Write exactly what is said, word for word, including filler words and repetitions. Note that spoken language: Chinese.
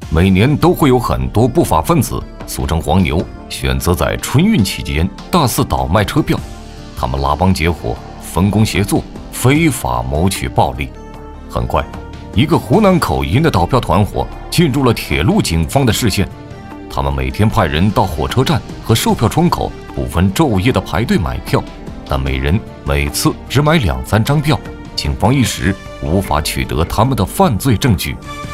每年都会有很多不法分子，俗称黄牛，选择在春运期间大肆倒卖车票。他们拉帮结伙，分工协作，非法谋取暴利。很快，一个湖南口音的倒票团伙进入了铁路警方的视线。他们每天派人到火车站和售票窗口不分昼夜的排队买票，但每人每次只买两三张票，警方一时无法取得他们的犯罪证据。